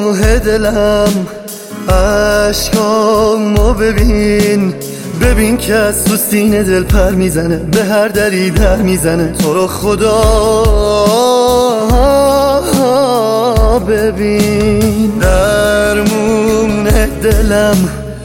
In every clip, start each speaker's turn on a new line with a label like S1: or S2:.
S1: کوه دلم عشقامو ببین که از تو سینه دل پر میزنه، به هر دری در میزنه. تو رو خدا ببین، درمون دلم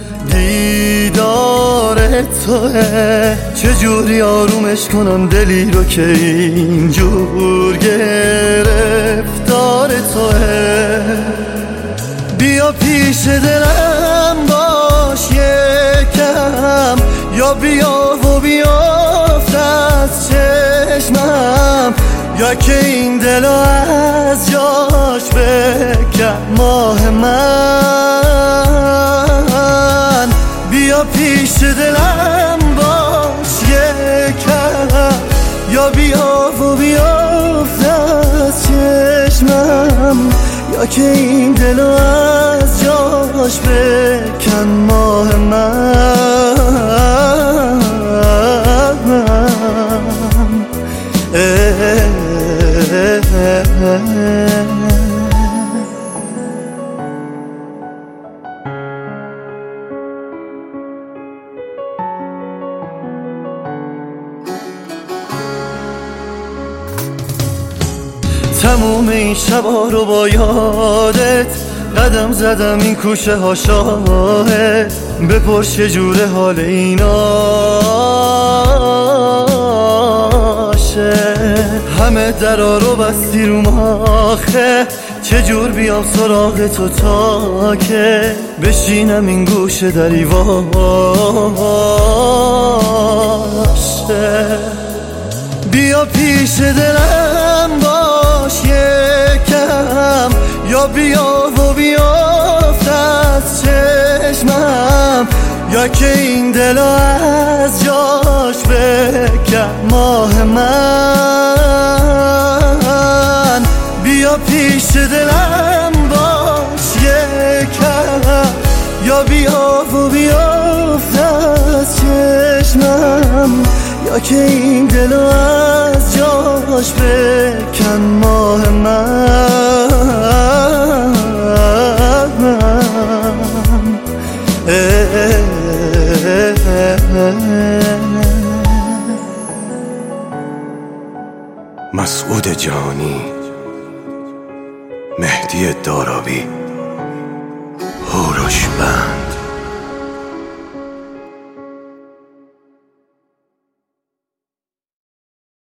S1: دیدار توه. چجوری آرومش کنم دلی رو که اینجور گرفتار توه. بیا پیش دلم باش یکم، یا بیا و بیافت از چشمم، یا که این دل از جاش بکن ماه من. بیا پیش دلم باش یکم، یا بیا و بیافت از چشمم، یا که این دل از جاش بکن ماه من. تموم این شبا رو با یادت قدم زدم، این کوچه ها شاهد. بپرس چجوره حال ایناشه، همه درا رو بستی رو آخه. چجور بیام سراغ تو تا که بشینم این گوشه دری واشه. بیا پیش دلم باش یکم، یا بیا و بیافت از چشمم، یا که این دل از جاش بکن ماه من. بیا پیش دلم باش یکم، یا بیا و بیافت از چشمم، یا که این دل از جاش بکن ماه من.
S2: مسعود جهانی، مهدی دارابی.